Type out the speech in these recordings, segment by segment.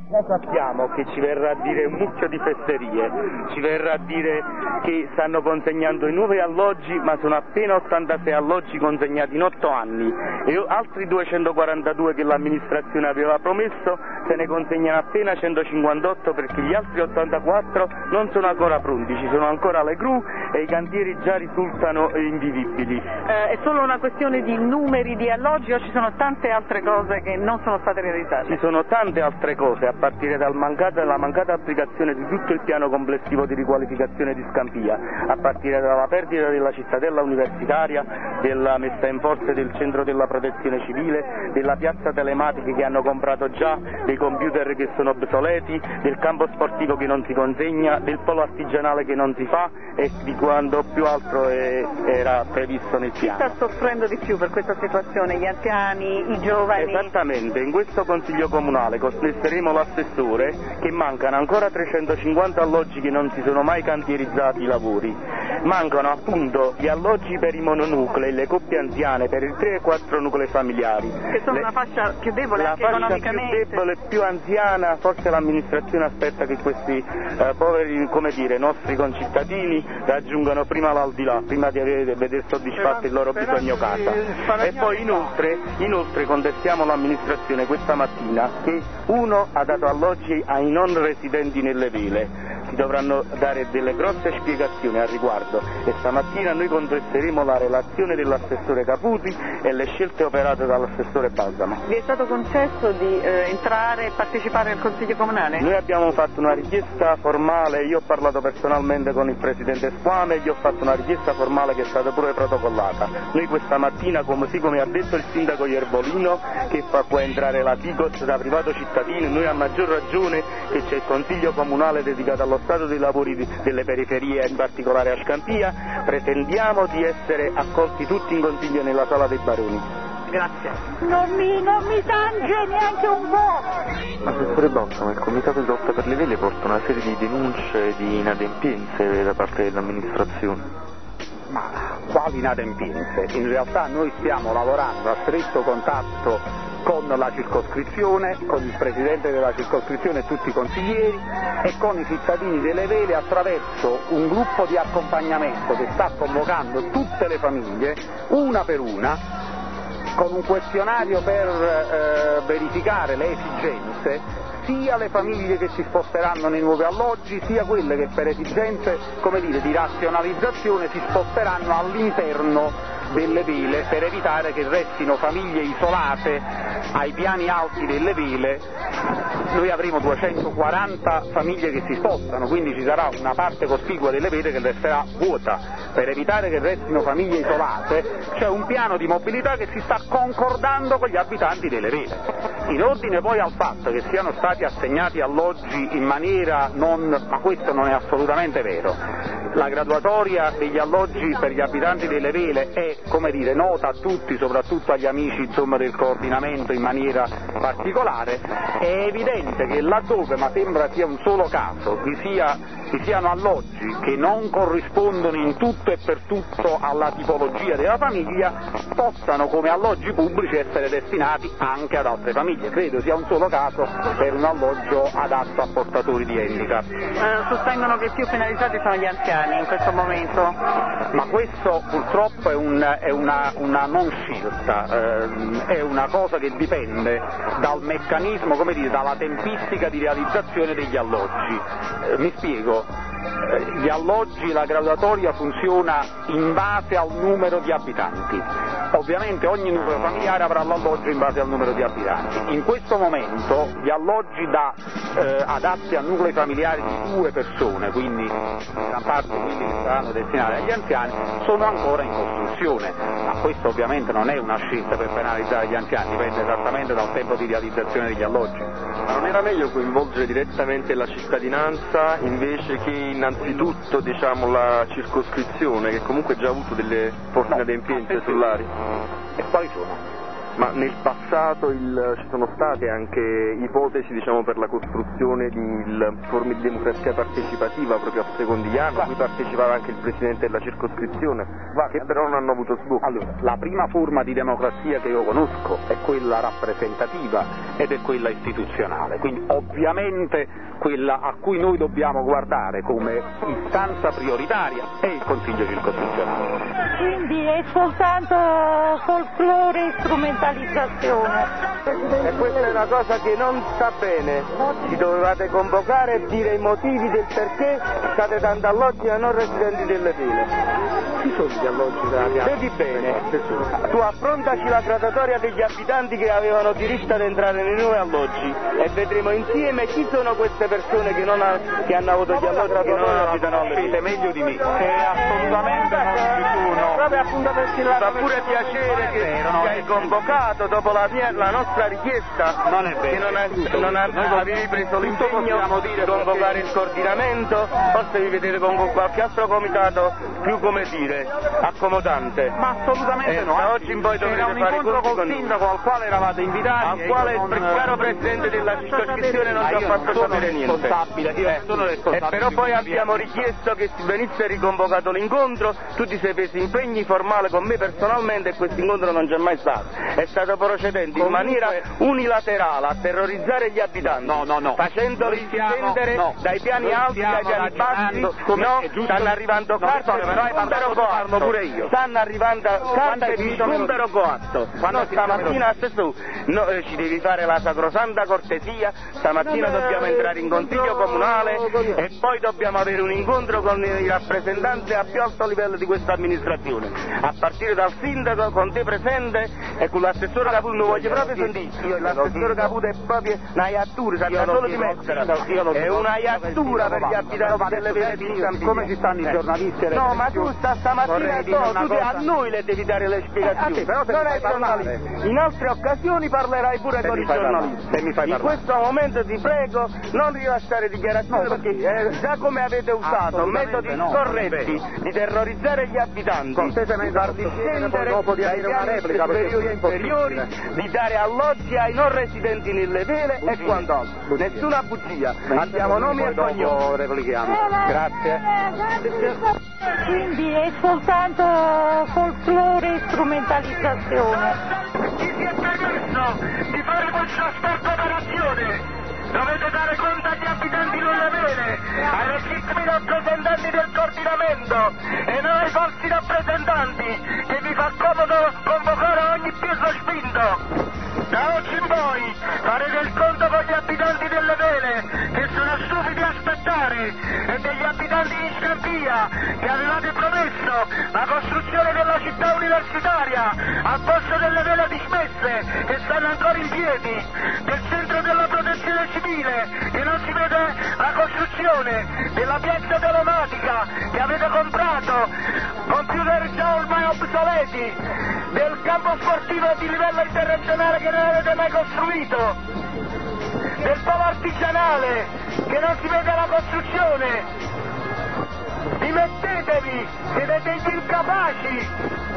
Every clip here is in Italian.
Noi sappiamo che ci verrà a dire un mucchio di fesserie, ci verrà a dire che stanno consegnando i nuovi alloggi, ma sono appena 86 alloggi consegnati in 8 anni e altri 242 che l'amministrazione aveva promesso se ne consegnano appena 158 perché gli altri 84 non sono ancora pronti, ci sono ancora le gru e i cantieri già risultano invivibili. È solo una questione di numeri di alloggi o ci sono tante altre cose che non sono state realizzate? Ci sono tante altre cose, a partire dalla mancata applicazione di tutto il piano complessivo di riqualificazione di Scampia, a partire dalla perdita della cittadella universitaria, della messa in forza del centro della protezione civile, della piazza telematica che hanno comprato già, dei computer che sono obsoleti, del campo sportivo che non si consegna, del polo artigianale che non si fa e di quanto più altro era previsto nel piano. Chi sta soffrendo di più per questa situazione? Gli anziani, i giovani? Esattamente, in questo Consiglio Comunale contresteremo l'assessore che mancano ancora 350 alloggi che non si sono mai cantierizzati i lavori. Mancano appunto gli alloggi per i mononuclei, le coppie anziane, per i 3 e 4 nuclei familiari. Che sono una fascia più debole anche economicamente. La fascia più debole, più anziana, forse l'amministrazione aspetta che questi poveri, come dire, nostri concittadini raggiungano prima l'aldilà, prima di vedere soddisfatto il loro bisogno casa. E poi inoltre contestiamo l'amministrazione questa mattina che uno ha dato alloggi ai non residenti nelle vile. Si dovranno dare delle grosse spiegazioni al riguardo e stamattina noi contesteremo la relazione dell'assessore Caputi e le scelte operate dall'assessore Balsamo. Vi è stato concesso di entrare e partecipare al Consiglio Comunale? Noi abbiamo fatto una richiesta formale, io ho parlato personalmente con il Presidente Squame e gli ho fatto una richiesta formale che è stata pure protocollata. Noi questa mattina, così come ha detto il sindaco Iervolino, che può entrare la Digos da privato cittadino, noi a maggior ragione che c'è il Consiglio Comunale dedicato allo stato dei lavori delle periferie, in particolare a Scampia, pretendiamo di essere accolti tutti in consiglio nella Sala dei Baroni. Grazie. Non mi tange neanche un po'! Assessore Balsamo, il Comitato di Lotta per le Vele porta una serie di denunce di inadempienze da parte dell'amministrazione. Ma quali inadempienze? In realtà noi stiamo lavorando a stretto contatto con la circoscrizione, con il presidente della circoscrizione e tutti i consiglieri e con i cittadini delle Vele attraverso un gruppo di accompagnamento che sta convocando tutte le famiglie, una per una, con un questionario per verificare le esigenze, sia le famiglie che si sposteranno nei nuovi alloggi, sia quelle che per esigenze, come dire, di razionalizzazione si sposteranno all'interno delle vele per evitare che restino famiglie isolate ai piani alti delle vele. Noi avremo 240 famiglie che si spostano, quindi ci sarà una parte cospicua delle vele che resterà vuota. Per evitare che restino famiglie isolate c'è un piano di mobilità che si sta concordando con gli abitanti delle vele. In ordine poi al fatto che siano stati assegnati alloggi in maniera ma questo non è assolutamente vero. La graduatoria degli alloggi per gli abitanti delle vele è, come dire, nota a tutti, soprattutto agli amici insomma, del coordinamento in maniera particolare. È evidente che laddove, ma sembra sia un solo caso, vi siano alloggi che non corrispondono in tutto e per tutto alla tipologia della famiglia, possano come alloggi pubblici essere destinati anche ad altre famiglie. Credo sia un solo caso per un alloggio adatto a portatori di handicap. Sostengono che i più penalizzati sono gli anziani in questo momento? Ma questo purtroppo è una non scelta, è una cosa che dipende dal meccanismo, come dire, dalla tempistica di realizzazione degli alloggi. Mi spiego. Gli alloggi, la graduatoria funziona in base al numero di abitanti. Ovviamente ogni nucleo familiare avrà l'alloggio in base al numero di abitanti. In questo momento gli alloggi adatti a nuclei familiari di 2 persone, quindi gran parte quelli che saranno destinati agli anziani, sono ancora in costruzione. Ma questo ovviamente non è una scelta per penalizzare gli anziani, dipende esattamente dal tempo di realizzazione degli alloggi. Ma non era meglio coinvolgere direttamente la cittadinanza invece che innanzitutto la circoscrizione, che comunque ha già avuto delle forti inadempienze sull'area? E quali sono? Ma nel passato ci sono state anche ipotesi, diciamo, per la costruzione di forme di democrazia partecipativa proprio a Secondigliano, a cui partecipava anche il presidente della circoscrizione, che però non hanno avuto sbocco. Allora, la prima forma di democrazia che io conosco è quella rappresentativa ed è quella istituzionale, quindi ovviamente quella a cui noi dobbiamo guardare come istanza prioritaria è il Consiglio circoscrizionale. Quindi è soltanto folklore e strumentalizzazione. E questa è una cosa che non sta bene. Ci dovevate convocare e dire i motivi del perché state dando alloggi ai non residenti delle Vele. Chi sono gli alloggi della piazza? Vedi bene, tu affrontaci la graduatoria degli abitanti che avevano diritto ad entrare nei nuovi alloggi e vedremo insieme chi sono queste persone che hanno avuto gli alloggi che non abitano alle Vele. Meglio di me. Assolutamente non ci sono. Proprio appunto perché fa pure piacere che ci hai convocato dopo la nostra richiesta. Non è vero. Che non avevi preso l'impegno di convocare il coordinamento, forse vi vedete con qualche altro comitato più, come dire, accomodante. Ma assolutamente no. Da oggi in poi dovrete fare un incontro col sindaco al quale eravate invitati, al quale il caro presidente della circoscrizione non ci ha fatto sapere niente. Sono responsabile. E però poi abbiamo richiesto che venisse riconvocato l'incontro, tu ti sei preso impegni formali con me personalmente e questo incontro non c'è mai stato. È stato procedendo in maniera unilaterale a terrorizzare gli abitanti, facendoli scendere dai piani alti ai piani bassi. Stanno arrivando carte stanno arrivando carte di sgombero coatto. Stamattina ci devi fare la sacrosanta cortesia, stamattina dobbiamo entrare in consiglio comunale e poi dobbiamo avere un incontro con i rappresentanti a più alto livello di questa amministrazione, a partire dal sindaco, con te presente e con l'assessore Caputo. Non voglio proprio sentire, l'assessore Caputo è proprio una iattura, sa solo di mettere, è una iattura per gli abitanti delle Vele di Campiglia. Come ci stanno i giornalisti? No, ma tu stamattina a noi le devi dare le spiegazioni, però non ai giornalisti. In altre occasioni parlerai pure con i giornalisti. In questo momento ti prego non rilasciare dichiarazioni perché già come avete usato metodi scorretti di terrorizzare gli abitanti, di farli scendere dai piani superiori e inferiori, di dare alloggi ai non residenti nelle Vele e quant'altro. Nessuna bugia, abbiamo nomi e cognomi. Grazie. Quindi è soltanto folklore e strumentalizzazione. Chi si è permesso di fare questa storta operazione? Dovete dare conto agli abitanti delle Vele, ai legittimi rappresentanti del coordinamento e non ai falsi rappresentanti che vi fa comodo convocare ogni peso spinto. Da oggi in poi farete il conto con gli abitanti delle Vele che sono stupidi a aspettare e degli abitanti di Scampia che avevate promesso la costruzione della città universitaria al posto delle Vele dismesse che stanno ancora in piedi, del centro della protezione civile che non si vede la costruzione, della piazza telematica che avete comprato, computer già ormai obsoleti, del campo sportivo di livello internazionale che non avete mai costruito, del polo artigianale che non si vede la costruzione. Dimettetevi, siete degli incapaci.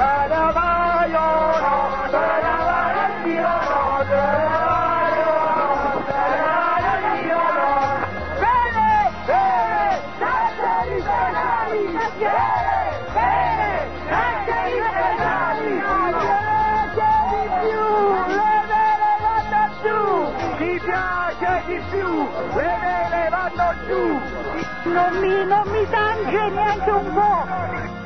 Ci piace di più, le Vele vanno giù. Non mi tange neanche un po'.